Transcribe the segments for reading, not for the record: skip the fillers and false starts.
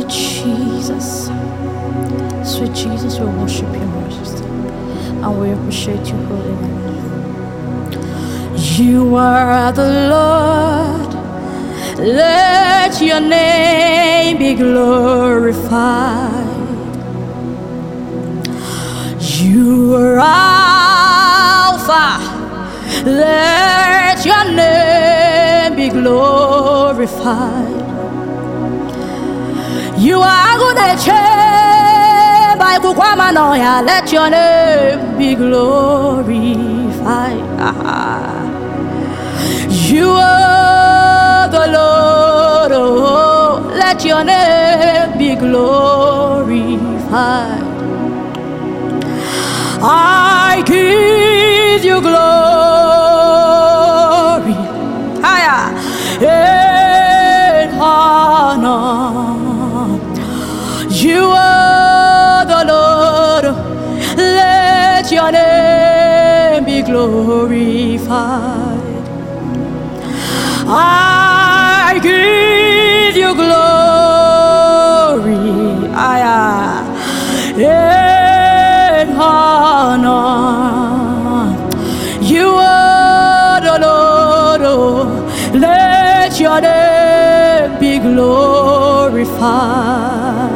you, Jesus. Sweet Jesus, we worship you, Majesty, and we appreciate you, Holy Name. You are the Lord. Let your name be glorified. You are Alpha. Let your name be glorified. You are good by Kukwamanoya. Let your name be glorified. You are the Lord. Oh, let your name be glorified. I give you glory, higher, and honor. You are the Lord. Let your name be glorified. I give you glory, higher, and honor. You are the Lord. Oh, let your name be glorified.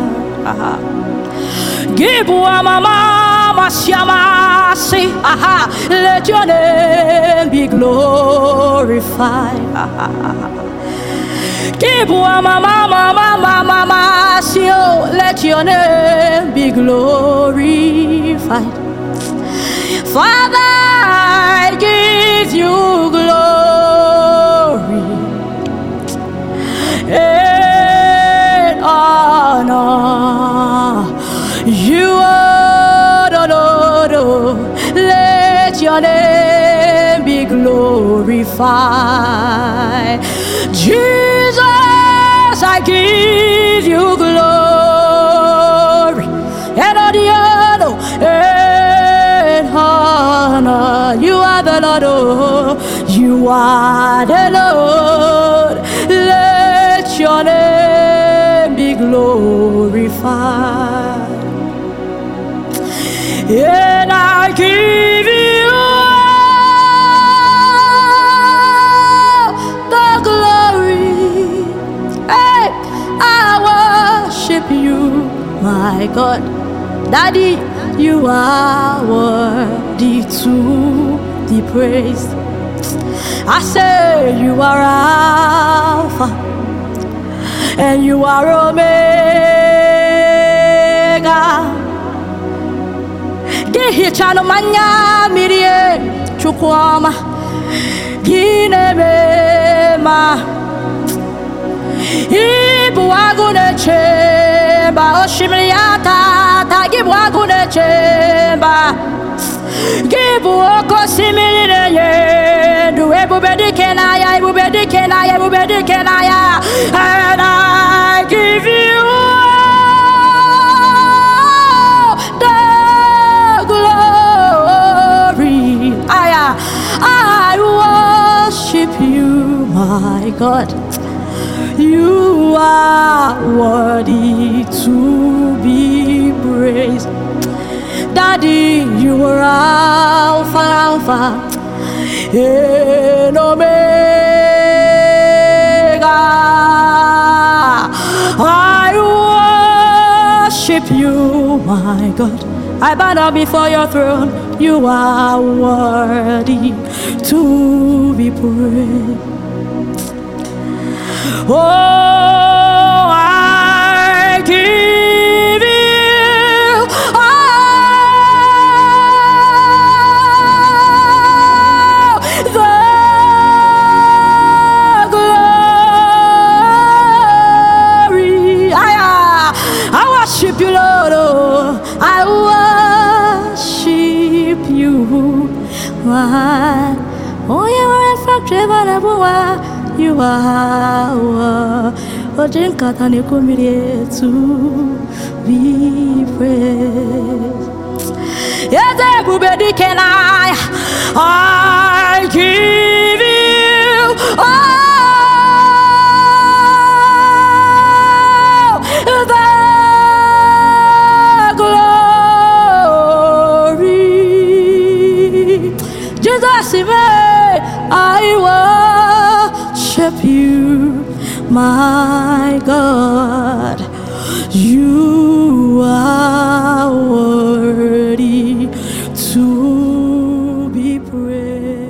Give mama siamasi. Let your name be glorified. Give mama sio. Let your name be glorified. Father, I give you glory and honor. You are the Lord. Let your name be glorified. Jesus, I give you glory and honor. You are the Lord. Oh, you are the Lord. Let your name be glorified. And I give you the glory. Hey, I worship you, my God. Daddy, you are worthy to be praised. I say you are Alpha and you are Omega. Gihichano manya mirie chukwama ginemema ibu agune chemba oshimriata tagibu agune chemba gibu okosimire yendu ebubedikenaya and I give you I worship you, my God. You are worthy to be praised. Daddy, you are Alpha and Omega. I worship you, my God. I bow down before your throne. You are worthy to be praised. Oh, I give you all the glory. I worship you, Lord. Oh, I worship you. Oh, you are a factory, you are to be praised. Yes, everybody can I give you all the my God, you are worthy to be praised.